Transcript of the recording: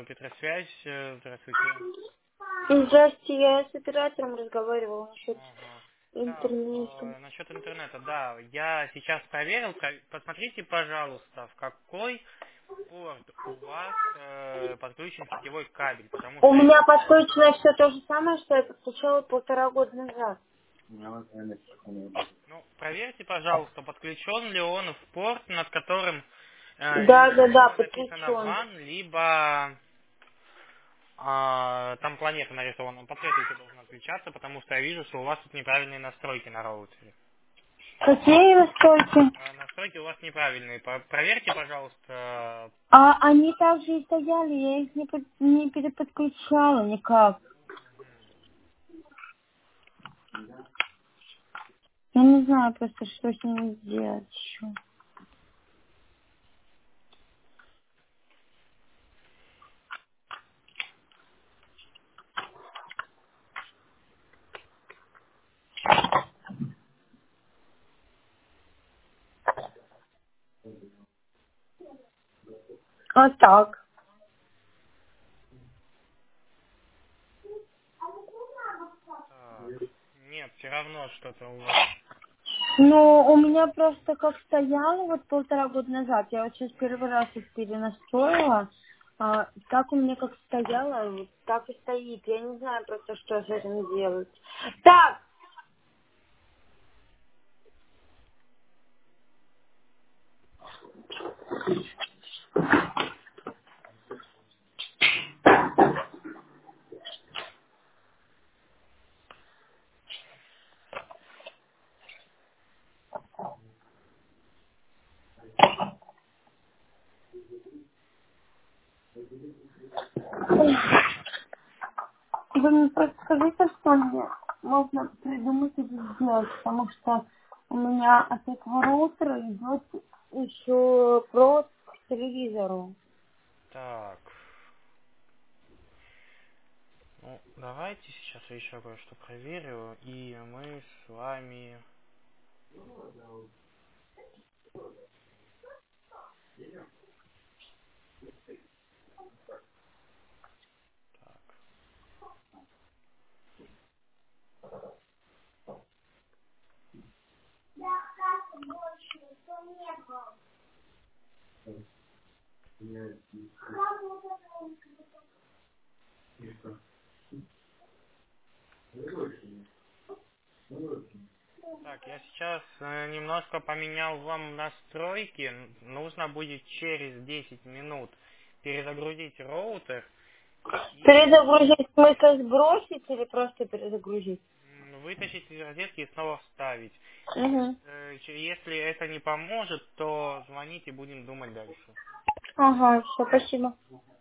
Петросвязь, здравствуйте. Здравствуйте, я с оператором разговаривала насчет Ага. Да, интернета. насчет интернета, да. Я сейчас проверил. Посмотрите, пожалуйста, в какой порт у вас подключен сетевой кабель, потому У что... меня подключено все то же самое, что я подключала 1,5 года назад. Ну, проверьте, пожалуйста, подключен ли он в порт, над которым Да, либо написано подключен. WAN, либо там планета нарисована. Под этой должен отключаться, потому что я вижу, что у вас тут неправильные настройки на роутере. Какие настройки? Настройки у вас неправильные. Проверьте, пожалуйста. А они также и стояли, я их не переподключала никак. Я не знаю просто, что с ними сделать еще. А так. Так, нет, все равно что-то у вас. Ну, у меня просто как стояло вот 1,5 года назад, я вот сейчас первый раз их перенастроила, так у меня как стояло, вот так и стоит. Я не знаю просто, что с этим делать. Так, вы мне просто скажите, что мне можно придумать это сделать, потому что у меня от этого роутера идет еще провод к телевизору. Так, ну, давайте сейчас я еще кое-что проверю, и мы с вами... Так, так, я сейчас немножко поменял вам настройки. Нужно будет через 10 минут перезагрузить роутер и Перезагрузить в смысле сбросить или просто перезагрузить? вытащить из розетки и снова вставить. Угу. Если это не поможет, то звоните, будем думать дальше. Ага, все, спасибо.